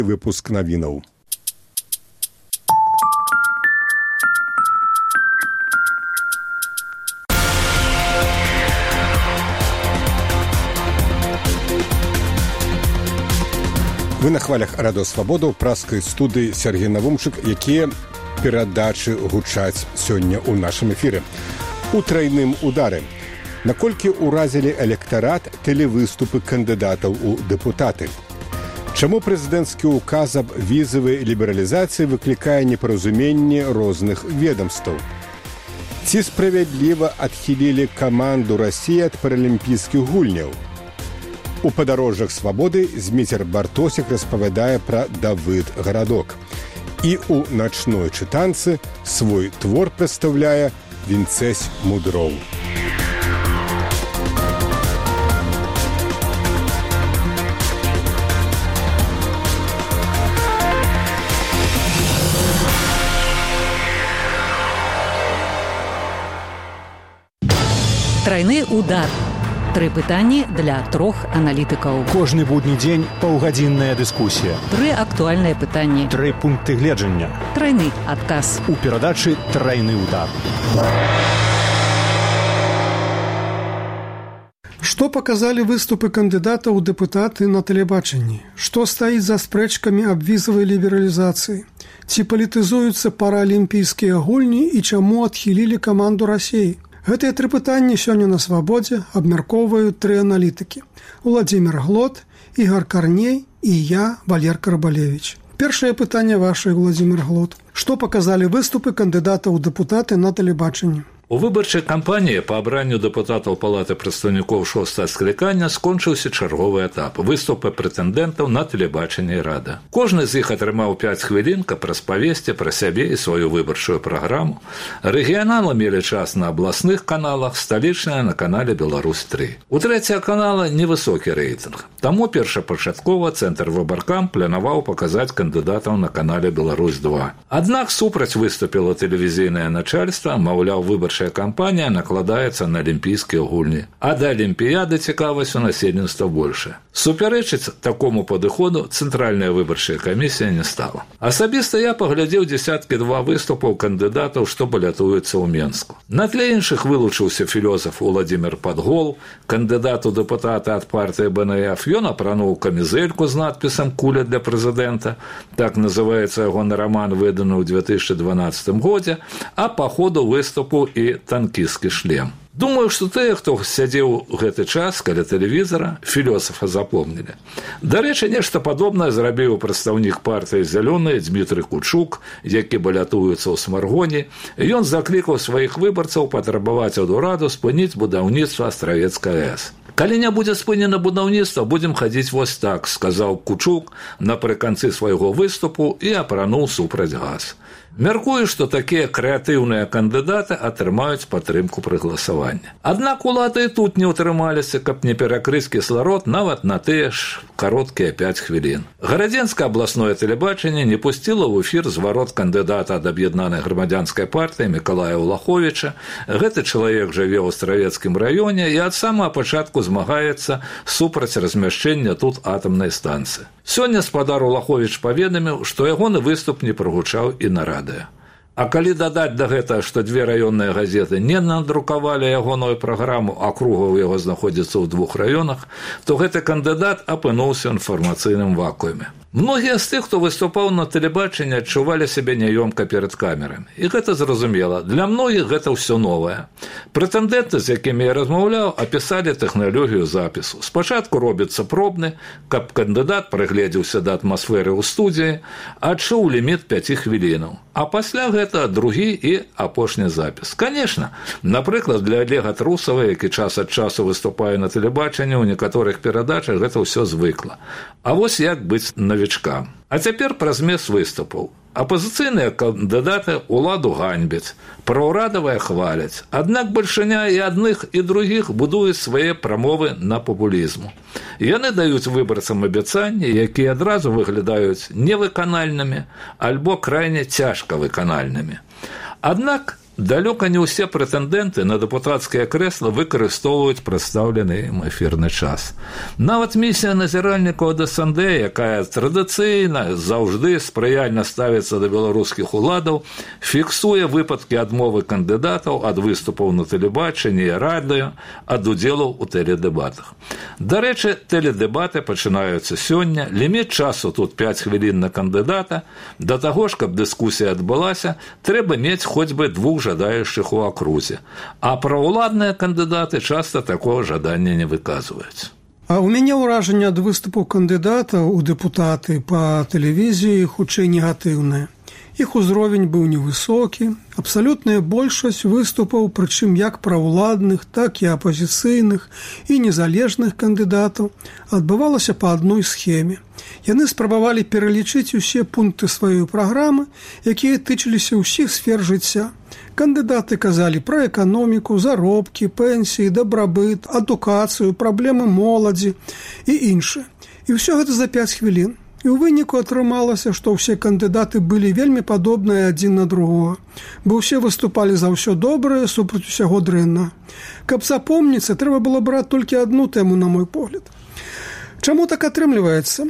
Выпуск навінаў. Вы на хвалях радыё Свабода ў праскай студыі Сергей Навумчык, якія перадачы гучаць сёння ў нашым эфіры. У трайным удары. Наколькі ўразілі электарат тэлевыступы кандыдатаў у дэпутаты? Чаму прэзідэнцкі ўказ аб візавай лібералізацыі выклікае непаразуменне розных ведамстваў? Ці справядліва адхілілі каманду Расіі ад паралімпійскіх гульняў? У падарожжах свабоды Зміцер Бартосік распавядае пра Давыд гарадок. І ў начной чытанцы свой твор прадстаўляе Вінцэсь Мудроў. Трайны удар. 3 пытанні для 3 аналітыкаў. Кожны будні дзень паўгадзінная дыскусія. 3 актуальныя пытанні. 3 пункты гледжання. Трайны адказ. У перадачы «Трайны удар». Што паказалі выступы кандыдатаў у дэпутаты на тэлебачанні? Што стаіць за спрэчкамі аб візавай лібералізацыі? Ці палітызуюцца паралімпійскія гульні і чаму адхілілі каманду Расіі? Гэтыя 3 пытанні сёння на Свабодзе абмяркоўваюць 3 аналітыкі. Уладзімір Глот, Ігор Карней і я, Валер Карабалевіч. Першае пытанне ваше, Уладзімір Глот. Што паказалі выступы кандыдатаў у дэпутаты на тэлебачанні? У выбарчай кампаніі па абранню дэпутатаў Палаты прадстаўнікоў 6-го склікання скончыўся чарговы этап выступы прэтэндэнтаў на тэлебачанне і рада. Кожны з іх атрымаў 5 хвілін, каб распавесці пра сябе і сваю выбарчую праграму. Рэгіяналы мелі час на абласных каналах, сталічная на канале «Беларусь-3». У 3-го канала невысокі рэйтынг. Таму першапачаткова Цэнтр Выбаркам планаваў паказаць кандыдатаў на канале «Беларусь-2». Аднак супраць выступіла тэлевізійнае начальства, маўляў, выбарчая кампанія накладаецца на алімпійскія гульні, а да алімпіяды цікавасць у насельніцтва большая. Супярэчыць такому падыходу Цэнтральная выбарчая камісія не стала. Асабіста я паглядзеў 2 выступаў кандыдатаў, што балятуюцца ў Менску. На тле іншых вылучыўся філёзаф Уладзімір Падгол, кандыдат у дэпутаты ад партыі БНФ. Ён апрануў камізэльку з надпісам «Куля для прэзідэнта», так называецца ягоны раман, выданы ў 2012 годзе, а па ходу выступу і танкісцкі шлем. Думаю, што тыя, хто сядзеў гэты час каля тэлевізара, філёсафа запомнілі. Дарэчы, нешта падобнае зрабіў прадстаўнік партыі «Зялёныя» Дмітрый Кучук, які балятуецца ў Смаргоне. Ён заклікаў сваіх выбарцаў патрабаваць ад ураду спыніць будаўніцтва Астравецкай АЭС. «Калі не будзе спынена будаўніцтва, будзем хадзіць вось так», сказаў Кучук напрыканцы свайго выступу і апрануў супраць газ. Мяркую, што такія крэатыўныя кандыдаты атрымаюць падтрымку пры галасаванні. Аднак улады і тут не ўтрымаліся, каб не перакрыць кісларод нават на тыя ж кароткія 5 хвілін. Гарадзенскае абласное тэлебачанне не пусціла ў эфір зварот кандыдата ад аб'яднанай грамадзянскай партыі Мікалая Ўлаховіча. Гэты чалавек жыве ў Астравецкім раёне і ад самага пачатку змагаецца супраць размяшчэння тут атамнай станцыі. Сёння спадар Улаховіч паведаміў, што ягоны выступ не прагучаў і на радыё. А калі дадаць да гэтага, што 2 раённыя газеты не надрукавалі ягоную праграму, а круга ў яго знаходзіцца ў 2 раёнах, то гэты кандыдат апынуўся ў інфармацыйным вакууме. Многія з тых, хто выступаў на тэлебачанні, адчувалі сябе няёмка перад камерамі. І гэта зразумела. Для многіх гэта ўсё новае. Прэтэндэнты, з якімі я размаўляў, апісалі тэхналогію запісу. Спачатку робіцца пробны, каб кандыдат прыгледзеўся да атмасферы ў студыі, адчуў ліміт 5 хвілінаў. А пасля гэта другі і апошні запіс. Канешне, напрыклад, для Олега Трусава, які час ад часу выступае на тэлебачанні, у некаторых перадачах гэта ўсё звыкла. А вось як быць новічкам. А цяпер пра змест выступаў. Апазіцыйныя кандыдаты ўладу ганьбяць, праўрадавыя хваляць. Аднак бальшыня і адных, і другіх будуюць свае прамовы на папулізму. Яны даюць выбарцам абяцанні, якія адразу выглядаюць невыканальнымі альбо крайне цяжка выканальнымі. Аднак Далёка не ўсе прэтэндэнты на дэпутацкія крэсла выкарыстоўваюць прадстаўлены ім эфірны час. Нават місія назіральнікаў ДСНД, якая традыцыйна заўжды спрыяльна ставіцца да беларускіх уладаў, фіксуе выпадкі адмовы кандыдатаў ад выступаў на тэлебачанні і радыё, ад удзелу ў тэледэбатах. Дарэчы, тэледэбаты пачынаюцца сёння, ліміт часу тут 5 хвілін на кандыдата. Да таго ж, каб дыскусія адбылася, трэба мець хоць бы 2 жадающих у акрузе. А праўладныя кандыдаты часто такого жадання не выказваюць. А у мяне ўражанне ад выступаў кандыдатаў у дэпутаты па тэлевізіі хутчэй негатыўнае. Іх узровень быў невысокі, абсалютная большасць выступаў, прычым як праўладных, так і апазіцыйных і незалежных кандыдатаў, адбывалася па адной схеме. Яны спрабавалі пералічыць усе пункты сваёй праграмы, якія тычыліся ўсіх сфер жыцця. Кандыдаты казалі пра эканоміку, заробкі, пенсіі, дабрабыт, адукацыю, праблемы моладзі і іншае. І ўсё гэта за 5 хвілін. І ў выніку атрымалася, што ўсе кандыдаты былі вельмі падобныя адзін на другога, бо ўсе выступалі за ўсё добрае супраць усяго дрэнна. Каб запомніцца, трэба было браць толькі адну тэму, на мой погляд. Чаму так атрымліваецца?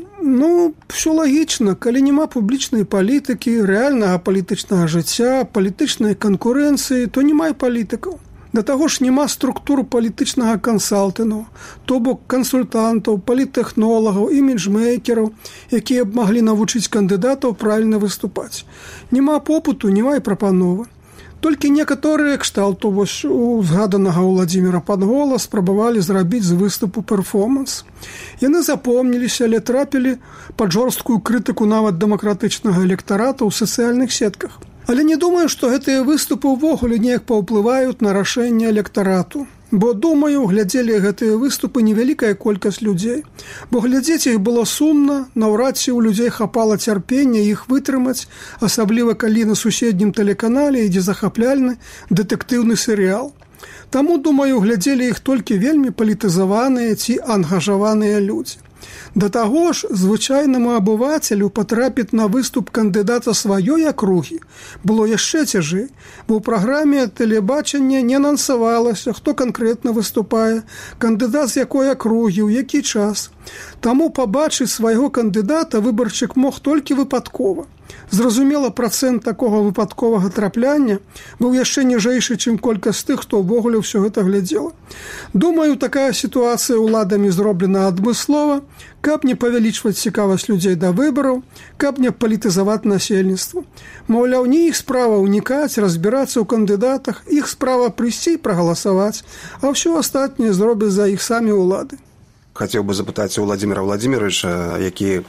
Все лагічна, калі няма публічнай палітыкі, рэальнага палітычнага жыцця, палітычнай канкурэнцыі, то няма і палітыкаў. Да таго ж няма структур палітычнага кансалтынгу, то бок кансультантаў, паліттэхнолагаў, іміджмейкераў, якія б маглі навучыць кандыдатаў правільна выступаць. Няма попыту, няма і прапановы. Толькі некаторыя кшталту вось у згаданага Уладзіміра Падгола спрабавалі зрабіць з выступу перформанс. Яны запомніліся, але трапілі пад жорсткую крытыку нават дэмакратычнага электарата ў сацыяльных сетках. Але не думаю, што гэтыя выступы ўвогуле неяк паўплываюць на рашэнне электарату. Бо, думаю, глядзелі гэтыя выступы невялікая колькасць людзей. Бо глядзець іх было сумна, наўрад ці ў людзей хапала цярпення іх вытрымаць, асабліва калі на суседнім тэлеканале ідзе захапляльны дэтэктыўны серыял. Таму, думаю, глядзелі іх толькі вельмі палітызаваныя ці ангажаваныя людзі. Да таго ж, звычайнаму абывацелю патрапіць на выступ кандыдата сваёй акругі было яшчэ цяжэй, бо ў праграме тэлебачання не анансавалася, хто канкрэтна выступае, кандыдат з якой акругі, ў які час. Таму пабачыць свайго кандыдата выбаршчык мог толькі выпадкова. Зразумела, працэнт такога выпадковага трапляння быў яшчэ ніжэйшы, чым колькасць тых, хто ўвогуле ўсё гэта глядзела. Думаю, такая сітуацыя ўладамі зроблена адмыслова, каб не павялічваць цікавасць людзей да выбараў, каб не палітызаваць насельніцтва. Маўляў, не іх справа ўнікаць, разбірацца ў кандыдатах, іх справа прыйсці і прагаласаваць, а ўсё астатняе зробяць за іх самі ўлады. Хацеў бы запытаць у Владзіміра Владзіміровича, які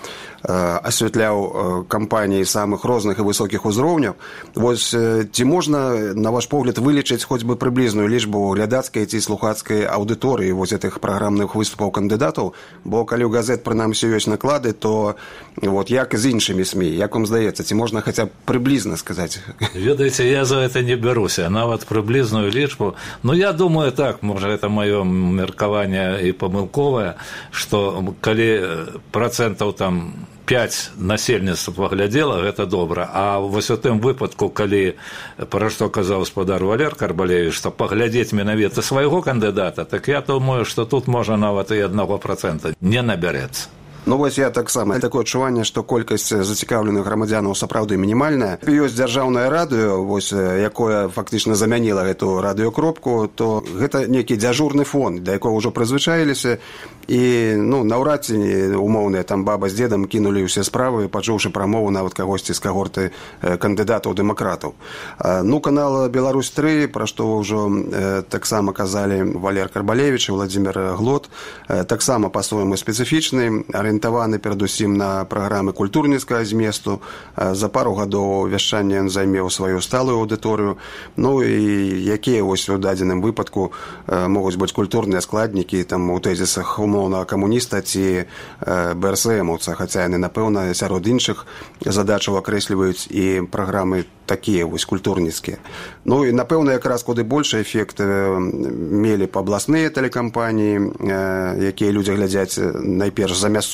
асвятляў кампаніі самых розных і высокіх узроўняў. Вось ці можна, на ваш погляд, вылічыць хоць бы прыблізную лічбу глядацкай ці слухацкай аўдыторыі вось гэтых праграмных выступаў кандыдатаў? Бо калі ў газет прынамсі ёсць наклады, то вот як з іншымі СМІ, як вам здаецца, ці можна хаця б прыблізна сказаць? Ведаеце, я за гэта не бяруся, нават прыблізную лічбу. Я думаю так, можа, гэта маё меркаванне і памылковае, што калі працэнтаў там 5 насельніцтва паглядзела, гэта добра. А вось у тым выпадку, калі, пра што казаў гаспадар Валер Карбалевіч, што паглядзець менавіта свайго кандыдата, так я думаю, што тут можа нават і 1% не набярэцца. Вось я таксама. Такое адчуванне, што колькасць зацікаўленых грамадзянаў сапраўды мінімальная. Ёсць дзяржаўнае радыё, вось, якое фактычна замяніла гэту радыёкропку, то гэта нейкі дзяжурны фон, да якога ўжо прызвычаіліся, і наўрад ці умоўныя там баба з дзедам кінулі ўсе справы, пачуўшы прамову нават кагосьці з кагорты кандыдатаў дэмакратаў. Канал Беларусь-3, пра што ўжо таксама казалі Валер Карбалевіч і Владзімір Глот, таксама па-свойму спецыфічны, арыентаваны перадусім на праграмы культурніцкага зместу. За пару гадоў вяшчання ён займеў сваю сталую аўдыторыю. І якія вось у дадзеным выпадку могуць быць культурныя складнікі там у тэзісах умоўнага камуніста ці БРСМаўца, хаця яны, напэўна, сярод іншых задачаў акрэсліваюць і праграмы такія вось культурніцкія. І, напэўна, якраз куды большы эфект мелі б абласныя тэлекампаніі, якія людзі глядзяць найперш за мясцовым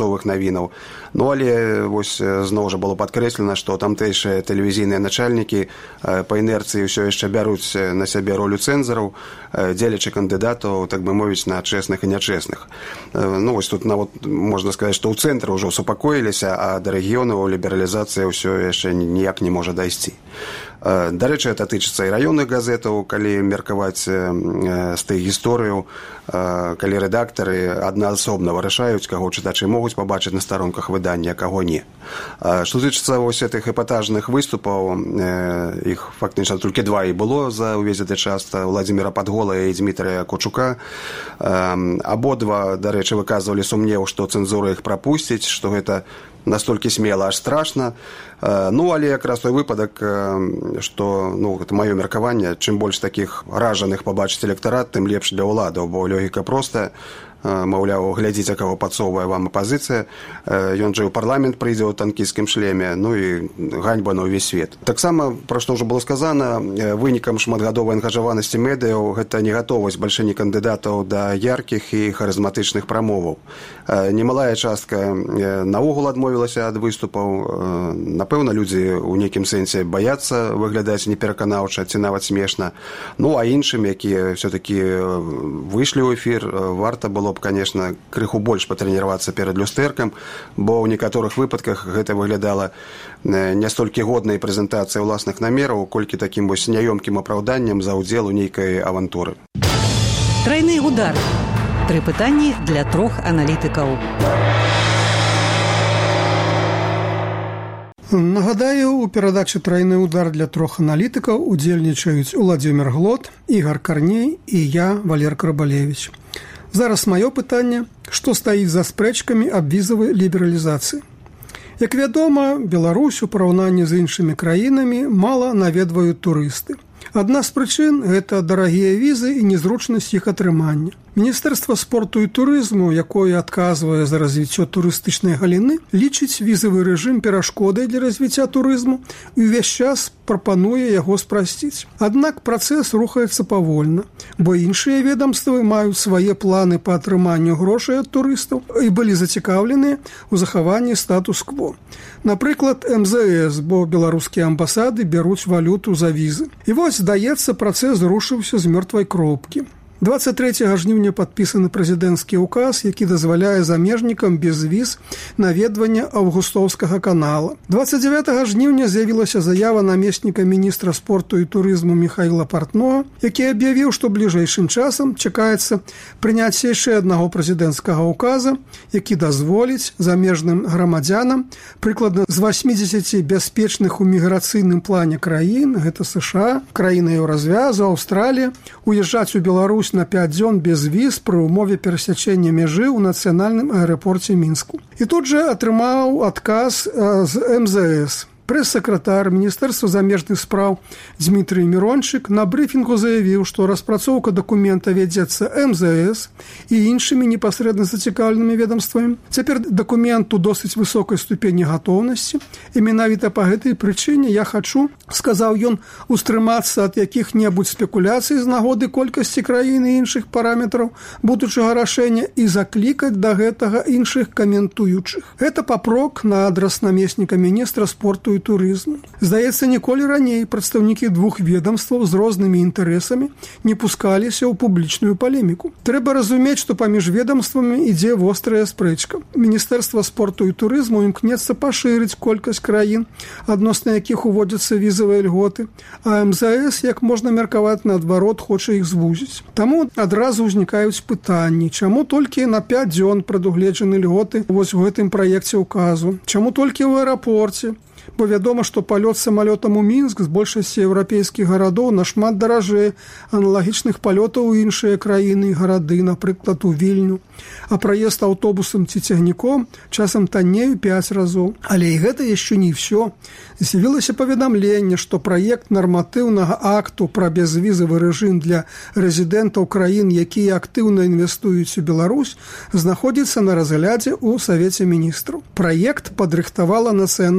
гатовых навінаў. Ну, але вось зноў жа было падкрэслена, што тамтэйшыя тэлевізійныя начальнікі па інерцыі ўсё яшчэ бяруць на сябе ролю цэнзараў, дзелячы кандыдатаў, так бы мовіць, на чэсных і нячэсных. Ну, вось тут нават можна сказаць, што ў цэнтры ўжо супакоіліся, а да рэгіёнаў лібералізацыя ўсё яшчэ ніяк не можа дайсці. Дарэчы, это тычыцца і раённых газетаў, калі меркаваць з тых гісторыяў, калі рэдактары аднаасобна вырашаюць, каго чытачы могуць пабачыць на старонках выдання, а каго не. Што тычыцца вось гэтых эпатажных выступаў, іх фактычна толькі два і было за ўвесь гэты час, Владзіміра Падгола і Дзмітрыя Кучука. Абодва, дарэчы, выказвалі сумнеў, што цэнзура іх прапусціць, што гэта настолькі смела, аж страшна. Ну, але якраз той выпадак, што, ну, гэта маё меркаванне, чым больш такіх ражаных пабачыць электарат, тым лепш для ўладаў, бо логіка простая. Маўляў, глядзіце, каго падсоўвае вам апазіцыя, ён жа ў парламент прыйдзе ў танкісцкім шлеме, ну і ганьба на ўвесь свет. Таксама, пра што ўжо было сказана, вынікам шматгадовай ангажаванасці медыяў гэта не гатовасць бальшыні кандыдатаў да яркіх і харызматычных прамоваў. Немалая частка наогул адмовілася ад выступаў. Напэўна, людзі ў нейкім сэнсе баяцца выглядаць непераканаўча ці нават смешна. Ну, а іншым, якія ўсё-такі выйшлі ў эфір, варта было б, конечно, крыху больш патрэніравацца перад люстэркам, бо ў некаторых выпадках гэта выглядала не столькі годнай прэзентацыяй уласных намераў, колькі такім вось няёмкім апраўданнем за ўдзел у нейкай авантуры. Трайны удар. 3 пытанні для 3 аналітыкаў. Нагадаю, у перадачы «Трайны удар» для 3 аналітыкаў удзельнічаюць Уладзімір Глот, Ігар Карней і я, Валер Карбалевіч. Зараз маё пытанне, што стаіць за спрэчкамі аб візавай лібералізацыі. Як вядома, Беларусь у параўнанні з іншымі краінамі мала наведваюць турысты. Адна з прычын – гэта дарагія візы і незручнасць іх атрымання. Міністэрства спорту і турызму, якое адказвае за развіццё турыстычнай галіны, лічыць візавы рэжым перашкодай для развіцця турызму і ўвесь час прапануе яго спрасціць. Аднак працэс рухаецца павольна, бо іншыя ведамствы маюць свае планы па атрыманню грошай ад турыстаў і былі зацікаўленыя ў захаванні статус-кво. Напрыклад, МЗС, бо беларускія амбасады бяруць валюту за візы. І вось, здаецца, працэс рушыўся з мёртвай кропкі. 23 жніўня падпісаны прэзідэнцкі ўказ, які дазваляе замежнікам без віз наведвання Аўгустоўскага канала. 29 жніўня з'явілася заява намесніка міністра спорту і турызму Міхаіла Партнога, які аб'явіў, што бліжэйшым часам чакаецца прыняцце яшчэ аднаго прэзідэнцкага ўказа, які дазволіць замежным грамадзянам прыкладна з 80 бяспечных у міграцыйным плане краін, гэта США, краіны Еўразвязу, Аўстралія, уязджаць у Беларусь на 5 дзён без віз пры ўмове перасячэння мяжы ў нацыянальным аэрапорце Мінску. І тут жа атрымаў адказ з МЗС. Прэс-сакратар Міністэрства замежных спраў Дзмітрый Мірончык на брыфінгу заявіў, што распрацоўка дакумента вядзецца МЗС і іншымі непасрэдна зацікаўленымі ведамствамі. Цяпер дакумент у досыць высокай ступені гатоўнасці, і менавіта па гэтай прычыне я хачу, сказаў ён, устрымацца ад якіх-небудзь спекуляцый з нагоды колькасці краін і іншых параметраў будучага рашэння і заклікаць да гэтага іншых каментуючых. Гэта папрок на адрас намесніка міністра спорту і турызму. Здаецца, ніколі раней прадстаўнікі двух ведамстваў з рознымі інтарэсамі не пускаліся ў публічную палеміку. Трэба разумець, што паміж ведамствамі ідзе вострая спрэчка. Міністэрства спорту і турызму імкнецца пашырыць колькасць краін, адносна якіх уводзяцца візавыя льготы, а МЗС, як можна меркаваць, наадварот, хоча іх звузіць. Таму адразу ўзнікаюць пытанні, чаму толькі на 5 дзён прадугледжаны льготы вось у гэтым праекце ўказу, чаму толькі ў аэрапорце, бо вядома, што палёт самалётам у Мінск з большасці еўрапейскіх гарадоў нашмат даражэй аналагічных палётаў у іншыя краіны і гарады, напрыклад, у Вільню. А праезд аўтобусам ці цягніком часам танней у 5 разоў. Але і гэта яшчэ не ўсё. З'явілася паведамленне, што праект нарматыўнага акту пра бязвізавы рэжым для рэзідэнтаў краін, якія актыўна інвестуюць у Беларусь, знаходзіцца на разглядзе ў Савеце міністраў. Праект падрыхтавала Нацыянальная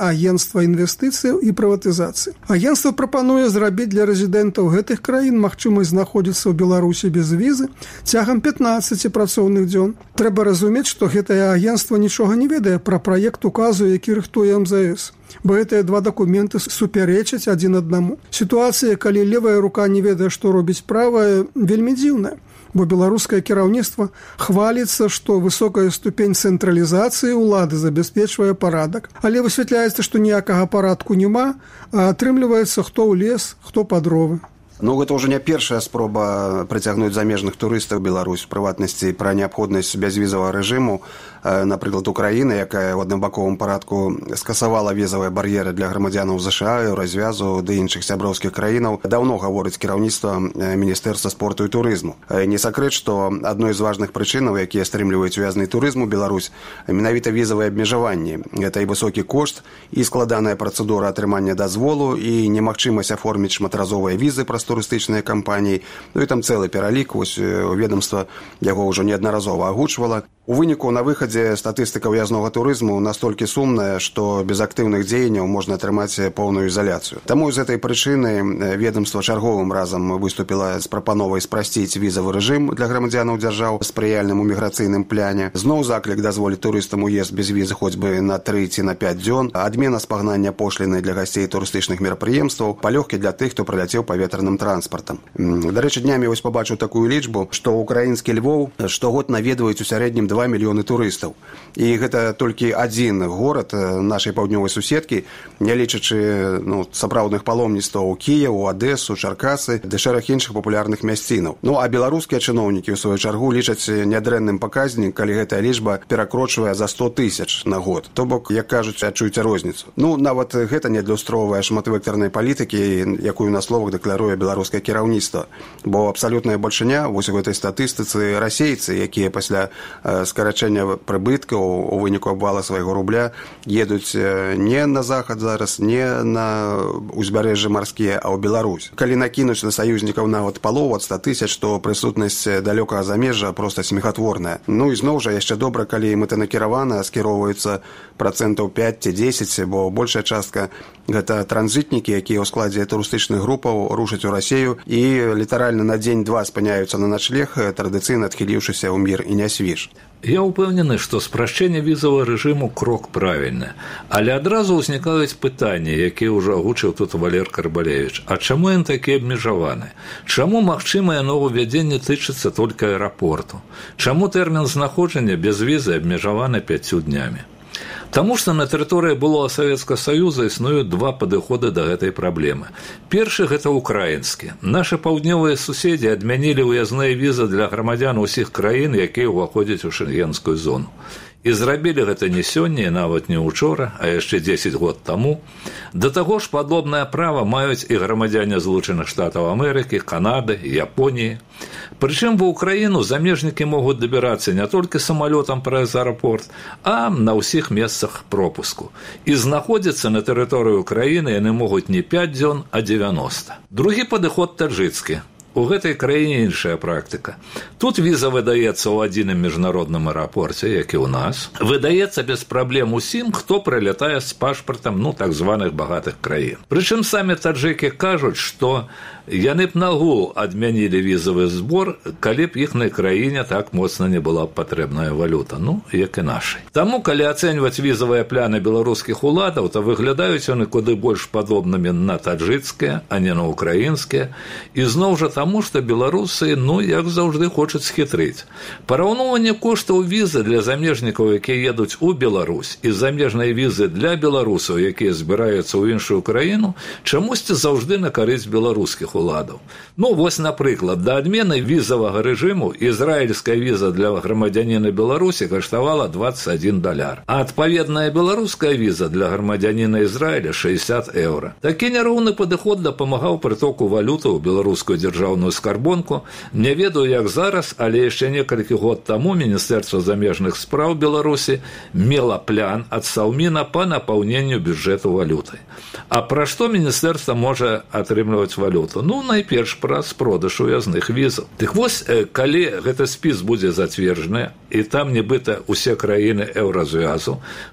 агенцтва інвестыцыяў і прыватызацыі. Агенцтва прапануе зрабіць для рэзідэнтаў гэтых краін магчымасць знаходзіцца ў Беларусі без візы цягам 15 працоўных дзён. Трэба разумець, што гэтае агенцтва нічога не ведае пра праект указу, які рыхтуе МЗС. Бо гэтыя два дакументы супярэчаць адзін аднаму. Сітуацыя, калі левая рука не ведае, што робіць правая, вельмі дзіўная. Бо беларускае кіраўніцтва хваліцца, што высокая ступень цэнтралізацыі ўлады забяспечвае парадак. Але высвятляецца, што ніякага парадку няма, а атрымліваецца хто ў лес, хто па дровы. Ну, гэта ўжо не першая спроба прыцягнуць замежных турыстаў у Беларусь, у прыватнасці пра неабходнасць бязвізавага рэжыму, напрыклад, Украіны, якая ў аднабаковым парадку скасавала візавыя бар'еры для грамадзянаў ЗША, Еўразвязу ды іншых сяброўскіх краінаў, даўно гаворыць кіраўніцтва Міністэрства спорту і турызму. Не сакрэт, што адной з важных прычынаў, якія стрымліваюць увязны турызм у Беларусь, менавіта візавыя абмежаванні. Гэта і высокі кошт, і складаная працэдура атрымання дазволу, і немагчымасць аформіць шматразовыя візы праз турыстычныя кампаніі. Ну і там цэлы пералік, вось ведамства яго ўжо неаднаразова агучвала. У выніку на выхадзе статыстыка ўязнога турызму настолькі сумная, што без актыўных дзеянняў можна атрымаць поўную ізаляцыю. Таму з гэтай прычыны ведамства чарговым разам выступіла з прапановай спрасціць візавы рэжым для грамадзянаў дзяржаў з спрыяльным у міграцыйным пляне. Зноў заклік дазволіць турыстам уезд без візы хоць бы на 3 ці на 5 дзён, адмена спагнання пошліны для гасцей турыстычных мерапрыемстваў, палёгкі для тых, хто праляцеў паветраным транспартам. Дарэчы, днямі вось пабачыў такую лічбу, што украінскі Львоў штогод наведваюць у сярэднім 2 мільёны турыстаў. І гэта толькі адзін горад нашай паўднёвай суседкі, не лічачы сапраўдных паломніцтваў у Кіеў, у Адэсу, Чаркасы ды шэраг іншых папулярных мясцінаў. Ну а беларускія чыноўнікі ў сваю чаргу лічаць нядрэнным паказнік, калі гэтая лічба перакрочвае за 100 000 на год. То бок, як кажуць, адчуйце розніцу. Ну, нават гэта не адлюстроўвае шматвектарнай палітыкі, якую на словах дэкларуе беларускае кіраўніцтва. Бо абсалютная бальшыня вось у гэтай статыстыцы расейцы, якія пасля скарачэння прыбыткаў у выніку абвала свайго рубля едуць не на захад зараз, не на узбярэжжы марскія, а ў Беларусь. Калі накінуць на саюзнікаў нават палову ад 100 000, то прысутнасць далёкага замежжа проста смехатворная. Ну і зноў жа яшчэ добра, калі мэтанакіравана скіроўваецца 5 ці 10%, бо большая частка гэта транзітнікі, якія ў складзе турыстычных групаў рушаць у Расею і літаральна на дзень-два спыняюцца на начлег, традыцыйна адхіліўшыся ў мір і нясвіж. Я ўпэўнены, што спрашчэнне візавага рэжыму крок правільны, але адразу ўзнікаюць пытанні, якія ўжо агучыў тут Валер Карбалевіч. А чаму ён такі абмежаваны? Чаму магчымае новаўвядзенне тычыцца толькі аэрапорту? Чаму тэрмін знаходжання без візы абмежаваны 5 днямі? Таму што на тэрыторыі былога Савецкага Саюза існуюць два падыходы да гэтай праблемы. Першы – гэта ўкраінскі. Нашы паўднёвыя суседзі адмянілі ўязныя візы для грамадзян усіх краін, якія ўваходзяць у шэнгенскую зону. І зрабілі гэта не сёння, і нават не ўчора, а яшчэ 10 год таму. Да таго ж падобнае права маюць і грамадзяне Злучаных Штатаў Амерыкі, Канады, Японіі. Прычым ва ўкраіну замежнікі могуць дабірацца не толькі самалётам праз аэрапорт, а на ўсіх месцах пропуску. І знаходзіцца на тэрыторыі ўкраіны яны могуць не 5 дзён, а 90. Другі падыход таджыцкі. У гэтай краіне іншая практыка. Тут віза выдаецца ў адзіным міжнародным аэрапорце, як і ў нас. Выдаецца без праблем усім, хто прылятае з пашпартам, так званых багатых краін. Прычым самі таджыкі кажуць, што яны б нагул адмянілі візавы збор, калі б іхнай краіне так моцна не была патрэбная валюта, як і нашай. Таму, калі ацэньваць візавыя пляны беларускіх уладаў, то выглядаюць яны куды больш падобнымі на таджыцкія, а не на украінскія. І зноў жа таму, што беларусы, як заўжды, хочуць схітрыць. Параўноўванне коштаў візы для замежнікаў, якія едуць у Беларусь, і замежнай візы для беларусаў, якія збіраюцца ў іншую краіну, чамусьці заўжды на карысць беларускіх уладаў. Вось, напрыклад, да адмены візавага рэжыму ізраільская віза для грамадзяніна Беларусі каштавала $21, а адпаведная беларуская віза для грамадзяніна Ізраіля 60 €. Такі няроўны падыход дапамагаў прытоку валюты ў беларускую дзяржаўную скарбонку. Не ведаю, як зараз, але яшчэ некалькі год таму Міністэрства замежных спраў Беларусі мела план ад Саўміна па напаўненню бюджэту валютай. А пра што міністэрства можа атрымліваць валюту? Найперш праз продаж уязных візаў. Так вось, калі гэты спіс будзе зацверджаны, і там нібыта ўсе краіны Еўразвязу,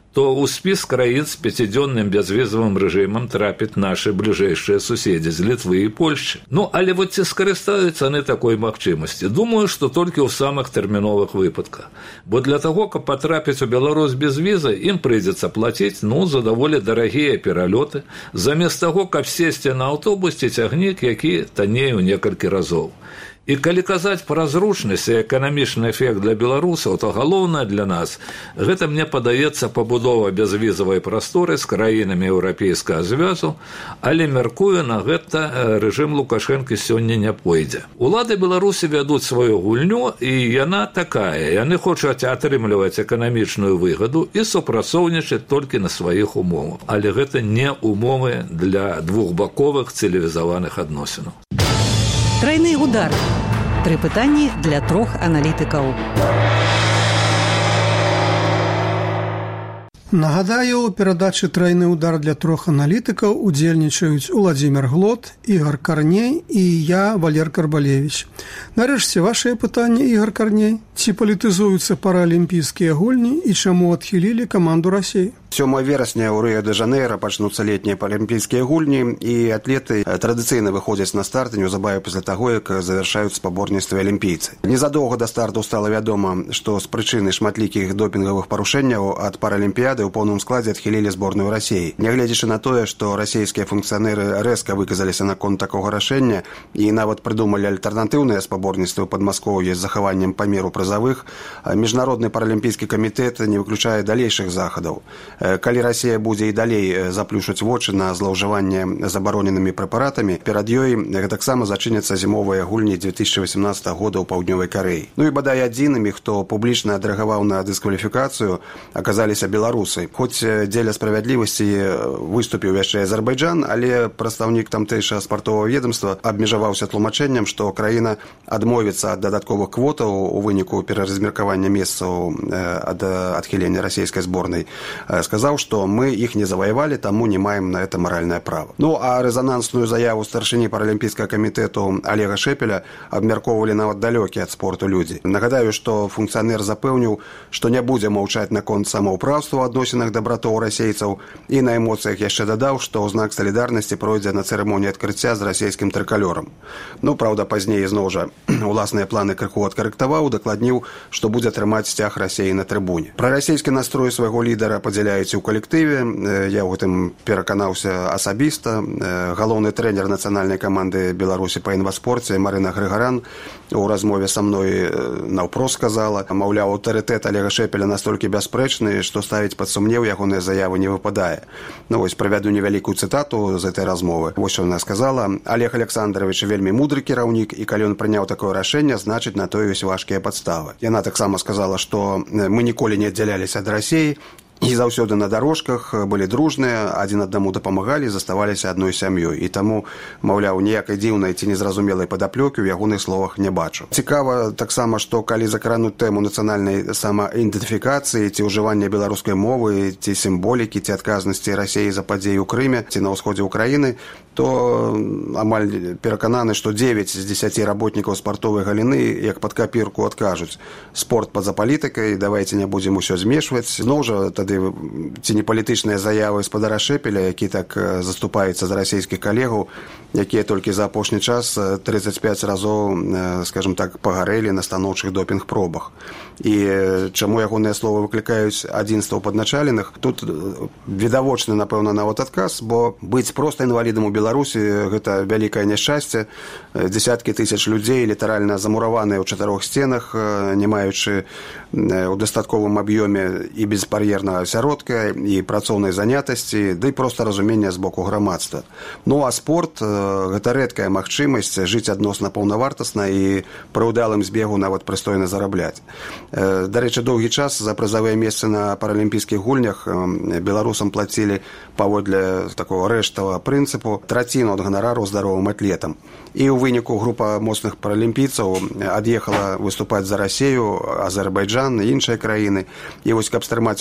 то ў спіс краін з 5-дзённым бязвізавым рэжымам трапяць нашы бліжэйшыя суседзі з Літвы і Польшчы. Але вот ці скарыстаюцца яны такой магчымасці? Думаю, што толькі ў самых тэрміновых выпадках. Бо для таго, каб патрапіць у Беларусь без візы, ім прыйдзецца плаціць, за даволі дарагія пералёты, замест таго, каб сесці на аўтобус ці цягнік, які танней у некалькі разоў. І калі казаць пра зручнасць і эканамічны эфект для беларусаў, то галоўнае для нас гэта, мне падаецца, пабудова бязвізавай прасторы з краінамі еўрапейскага звязу, але, мяркую, на гэта рэжым Лукашэнкі сёння не пойдзе. Улады Беларусі вядуць сваю гульню, і яна такая. Яны хочуць атрымліваць эканамічную выгаду і супрацоўнічаць толькі на сваіх умовах. Але гэта не умовы для двухбаковых цывілізаваных адносінаў. Трайны удар. 3 пытанні для 3 аналітыкаў. Нагадаю, у перадачы «Трайны удар» для 3 аналітыкаў удзельнічаюць Уладзімір Глот, Ігор Карней і я, Валер Карбалевіч. Нарэшце, вашыя пытанні, Ігор Карней. Ці палітызуюцца паралімпійскія гульні і чаму адхілілі каманду Расіі? 7 верасня ў Рыё-дэ-Жанейра пачнуцца летнія паралімпійскія гульні, і атлеты традыцыйна выходзяць на старт неўзабаве пасля таго, як завяршаюць спаборніцтвы алімпійцы. Незадоўга да старту стала вядома, што з прычыны шматлікіх допінгавых парушэнняў ад паралімпіяды ў поўным складзе адхілілі зборную Расіі. Нягледзячы на тое, што расійскія функцыянеры рэзка выказаліся наконт такога рашэння і нават прыдумалі альтэрнатыўныя спаборніцтвы ў Падмаскоўі з захаваннем памеру прызавых, міжнародны паралімпійскі камітэт не выключае далейшых захадаў. Калі Расія будзе і далей заплюшыць вочы на злоўжыванне забароненымі прэпаратамі, перад ёй гэтаксама зачыняцца зімовыя гульні 2018 года ў Паўднёвай Карэі. І бадай адзінымі, хто публічна адрэагаваў на дыскваліфікацыю, аказаліся беларусы. Хоць дзеля справядлівасці выступіў яшчэ Азербайджан, але прадстаўнік тамтэйшага спартовага ведомства абмежаваўся тлумачэннем, што краіна адмовіцца ад дадатковых квотаў у выніку пераразмеркавання месцаў ад адхілення расійскай зборнай. Сказаў, што мы іх не заваявалі, таму не маем на это маральнае права. А рэзанансную заяву старшыні паралімпійскага камітэту Олега Шэпеля абмяркоўвалі нават далёкія ад спорту людзі. Нагадаю, што функцыянер запэўніў, што не будзе маўчаць наконт самаўпраўства ў адносінах да братоў расейцаў, і на эмоцыях яшчэ дадаў, што ў знак салідарнасці пройдзе на цырымоніі адкрыцця з расійскім трыкалёрам. Праўда, пазней зноў жа уласныя планы крыху адкарэктаваў, дакладніў, што будзе трымаць сцяг Расіі на трыбуне. Прарасійскі настрой свайго лідара падзяляюць у калектыве, я ў гэтым пераканаўся асабіста. Галоўны трэнер нацыянальнай каманды Беларусі па інваспорце Марына Грыгаран у размове са мной наўпрост сказала, маўляў, аўтарытэт Олега Шэпеля настолькі бясспрэчны, што ставіць пад сумнеў ягоныя заявы не выпадае. Вось правяду невялікую цытату з этой размовы. Вось што яна сказала: Олег Александрович вельмі мудры кіраўнік, і калі ён прыняў такое рашэнне, значыць, на то ёсць важкія падставы. Яна таксама сказала, што мы ніколі не аддзяляліся ад Расіі, і заўсёды на дарожках былі дружныя, адзін аднаму дапамагалі, заставаліся адной сям'ёй. І таму, маўляў, ніякай дзіўнай ці незразумелай падаплёкі ў ягоных словах не бачу. Цікава таксама, што калі закрануць тэму нацыянальнай самаідэнтыфікацыі ці ўжывання беларускай мовы, ці сімволікі, ці адказнасці Расіі за падзеі ў Крыме ці на ўсходзе ўкраіны, то амаль перакананы, што 9 з 10 работнікаў спартовай галіны, як пад капірку, адкажуць: спорт па-за палітыкай, давайце не будзем усё змешваць. Зноў жа, ці не палітычныя заявы спадара Шэпеля, які так заступаецца за расійскіх калегаў, якія толькі за апошні час 35 разоў, скажем так, пагарэлі на станоўчых допінг-пробах. І чаму ягоныя словы выклікаюць адзінства ў падначаленых? Тут відавочны, напэўна, нават адказ, бо быць проста інвалідам у Беларусі – гэта вялікае няшчасце. Дзесяткі тысяч людзей літаральна замураваныя ў 4 сценах, не маючы ў дастатковым аб'ёме і безбар'ернага асяродка, і працоўнай занятасці, ды проста разумення з боку грамадства. А спорт – гэта рэдкая магчымасць жыць адносна паўнавартасна і пры ўдалым збегу нават прыстойна зарабляць. Дарэчы, доўгі час за прызавыя месцы на паралімпійскіх гульнях беларусам плацілі паводле такого рэштавага прынцыпу траціну ад ганарару здаровым атлетам. І ў выніку група моцных паралімпійцаў ад'ехала выступаць за Расію, Азербайджан і іншыя краіны. І вось, каб стрымаць адток,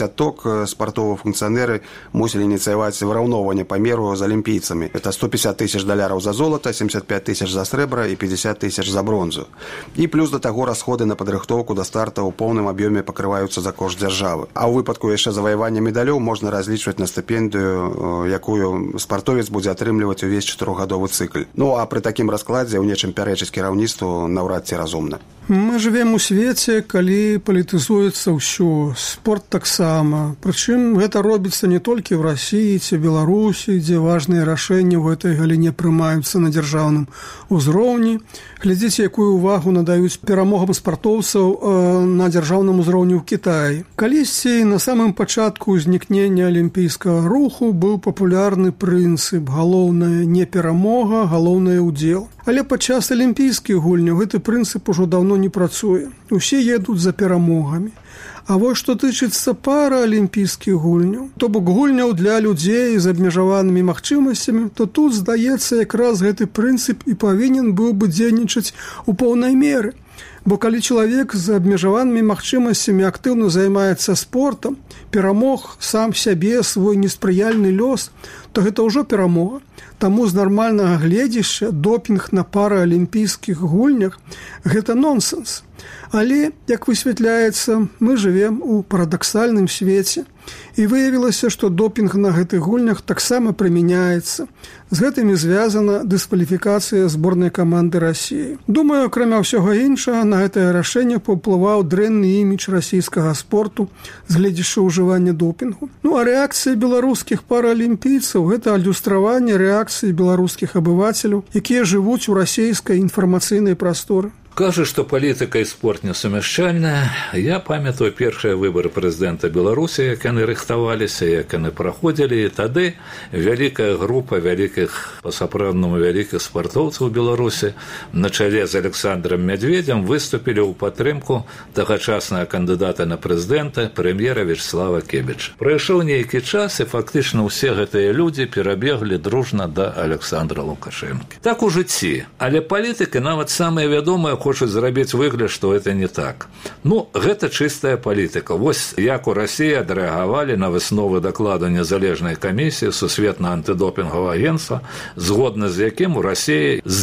спартовыя функцыянеры мусілі ініцыяваць выраўноўванне памеру з алімпійцамі. Это $150 000 за золата, 75 000 за срэбра і 50 000 за бронзу. І плюс да таго расходы на падрыхтоўку да старта ў поўным аб'ёме пакрываюцца за кошт дзяржавы. А ў выпадку яшчэ заваявання медалёў можна разлічваць на стыпендыю, якую спартовец будзе атрымліваць увесь 4-гадовы цыкл. Ну, а пры такім раскладзе ў нечым пярэчыць кіраўніцтву наўрад ці разумна. Мы жывем у свеце, калі палітызуецца ўсё, спорт таксама. Прычым гэта робіцца не толькі ў Расіі ці Беларусі, дзе важныя рашэнні ў гэтай галіне прымаюцца на дзяржаўным узроўні. Глядзіце, якую ўвагу надаюць перамогам спартоўцаў на дзяржаўным узроўні ў Кітаі. Калісьці на самым пачатку ўзнікнення алімпійскага руху быў папулярны прынцып: галоўнае не перамога, галоўнае ўдзел. Але падчас алімпійскіх гульняў гэты прынцып ужо даўно не працуе. Усе едуць за перамогамі. А вось што тычыцца параалімпійскіх гульняў, то бок гульняў для людзей з абмежаванымі магчымасцямі, то тут, здаецца, якраз гэты прынцып і павінен быў бы дзейнічаць у поўнай меры. Бо калі чалавек з абмежаванымі магчымасцямі актыўна займаецца спортам, перамог сам сябе свой неспрыяльны лёс, то гэта ўжо перамога. Таму з нармальнага гледзішча допінг на параалімпійскіх гульнях – гэта нонсенс. Але, як высвятляецца, мы жывем у парадаксальным свеце, і выявілася, што допінг на гэтых гульнях таксама прымяняецца. З гэтым і звязана дыскваліфікацыя зборнай каманды Расіі. Думаю, акрамя ўсяго іншага, на гэтае рашэнне паўплываў дрэнны імідж расійскага спорту з гледзячы ўжывання допінгу. Ну, а рэакцыя беларускіх параалімпійцаў – гэта адлюстраванне рэакцыі беларускіх абывацеляў, якія жывуць у расійскай інфармацыйнай прасторы. Кажа, што палітыка і спорт несумяшчальная. Я памятаю першыя выбары прэзідэнта Беларусі, як яны рыхтаваліся, як яны праходзілі, і тады вялікая група вялікіх, па-сапраўднаму вялікіх спартоўцаў Беларусі на чале з Александром Медведем выступілі ў падтрымку тагачаснага кандыдата на прэзідэнта прэм'ера Вячеслава Кебіча. Прайшоў нейкі час, і фактычна ўсе гэтыя людзі перабеглі дружна да Александра Лукашэнкі. Так у жыцці, але палітыкі, нават самыя вядомыя, хочуць зрабіць выгляд, што гэта не так. Ну, гэта чыстая палітыка. Вось як у Расіі адрэагавалі на высновы дакладу незалежнай камісіі Сусветнага антыдопінгавага агенцтва, згодна з якім у Расіі з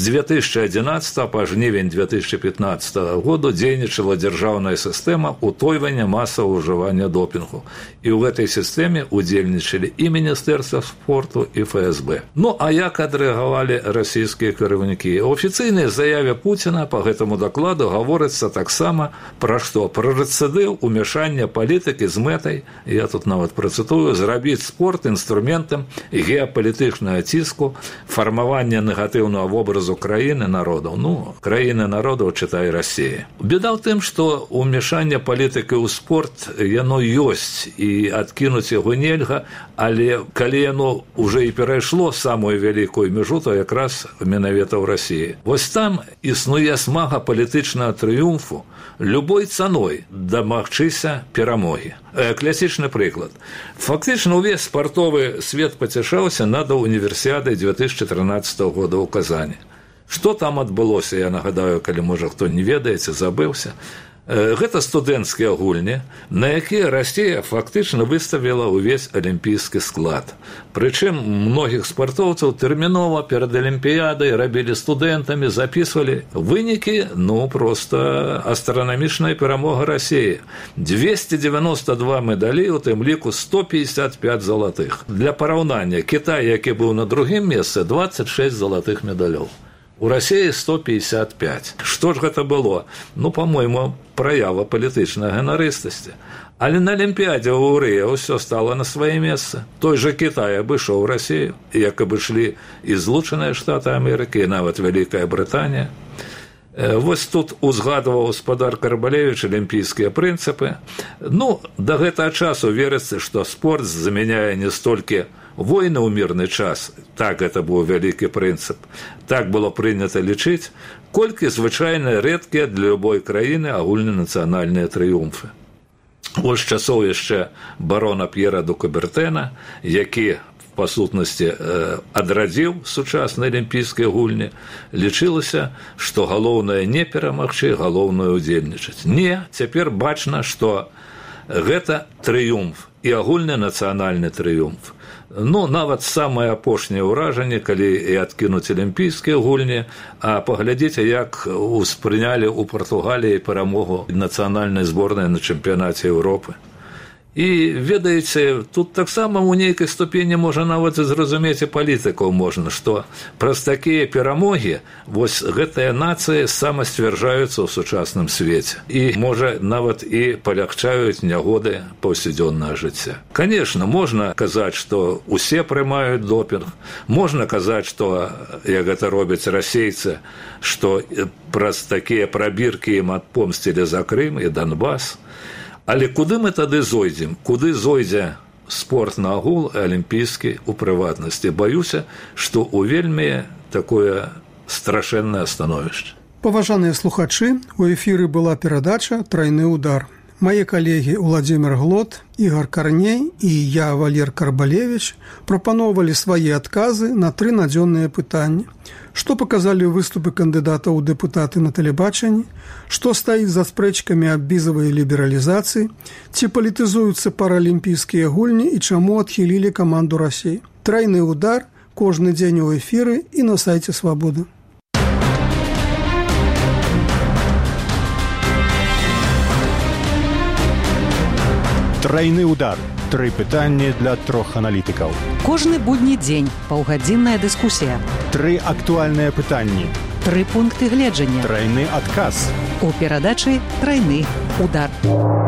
2011 па жнівень 2015 году дзейнічала дзяржаўная сістэма утойвання масавага ўжывання допінгу. І ў гэтай сістэме удзельнічалі і Міністэрства спорту, і ФСБ. Ну, а як адрэагавалі расійскія кіраўнікі? У афіцыйнай заяве Пуціна па гэтаму дакладу гаворыцца таксама пра што? Пра рэцыдыў умяшання палітыкі з мэтай, я тут нават працытую, зрабіць спорт інструментам геапалітычнага ціску, фармавання негатыўнага вобразу краіны народаў. Ну, краіны народаў, чытай Расія. Беда ў тым, што умяшанне палітыкі ў спорт, яно ёсць, і адкінуць яго нельга, але калі яно ўжо і перайшло самую вялікую мяжу, то якраз менавіта ў Расіі. Вось там існуе смага палітычнага трыумфу, любой цаной дамагчыся перамогі. Класічны прыклад. Фактычна ўвесь спартовы свет пацяшаўся над універсіядай 2013 года ў Казані. Што там адбылося, я нагадаю, калі, можа, хто не ведаеце, забыўся. Гэта студэнцкія гульні, на якія Расія фактычна выставіла ўвесь алімпійскі склад. Прычым многіх спартоўцаў тэрмінова перад алімпіядай рабілі студэнтамі, запісвалі вынікі, ну, проста астранамічная перамога Расіі. 292 медалі, у тым ліку 155 залатых. Для параўнання, Кітай, які быў на другім месцы, 26 залатых медалёў. У Расіі 155. Што ж гэта было? Ну, па-мойму, праява палітычнай ганарыстасці. Але на Алімпіядзе ў Рыа ўсё стала на свае месцы. Той жа Кітай абышоў Расію, як абышлі і Злучаныя Штаты Амерыкі, і нават Вялікая Брытанія. Вось тут узгадваў гаспадар Карбалевіч алімпійскія прынцыпы. Ну, да гэтага часу верыцца, што спорт замяняе не столькі войны ў мірны час, так гэта быў вялікі прынцып, так было прынята лічыць, колькі звычайна рэдкія для любой краіны агульнанацыянальныя трыумфы. Вось часоў яшчэ барона П'ера ду Кубертэна, які па сутнасці адрадзіў сучасныя алімпійскія гульні, лічылася, што галоўнае не перамагчы, галоўнае ўдзельнічаць. Не, цяпер бачна, што гэта трыумф і агульны нацыянальны трыумф. Нават самае апошняе ўражанне, калі і адкінуць алімпійскія гульні, а паглядзіце, як успрынялі ў Партугаліі перамогу нацыянальнай зборнай на чэмпіянаце Еўропы. І, ведаеце, тут таксама ў нейкай ступені можа нават зразумець і палітыкаў можна, што праз такія перамогі вось гэтыя нацыі самасцвярджаюцца ў сучасным свеце. І, можа, нават і палягчаюць нягоды паўсядзённага жыцця. Канешне, можна казаць, што ўсе прымаюць допінг, можна казаць, што, як гэта робяць расейцы, што праз такія прабіркі ім адпомсцілі за Крым і Донбас. Але куды мы тады зойдзем? Куды зойдзе спорт на агул, алімпійскі у прыватнасці? Баюся, што ў вельмі такое страшэннае становішча. Паважаныя слухачы, у эфіры была перадача «Трайны удар». Мае калегі Владзімир Глот, Ігор Карней і я, Валер Карбалевіч, прапаноўвалі свае адказы на 3 надзённыя пытанні. Што паказалі выступы кандыдатаў у дэпутаты на тэлебачанні, што стаіць за спрэчкамі аб візавай лібералізацыі, ці палітызуюцца паралімпійскія гульні і чаму адхілілі каманду Расіі. «Трайны удар» кожны дзень у эфіры і на сайце «Свабоды». Трайны удар. 3 пытанні для 3 аналітыкаў. Кожны будні дзень паўгадзінная дыскусія. 3 актуальныя пытанні. 3 пункты гледжання. Трайны адказ. У перадачы «Трайны удар».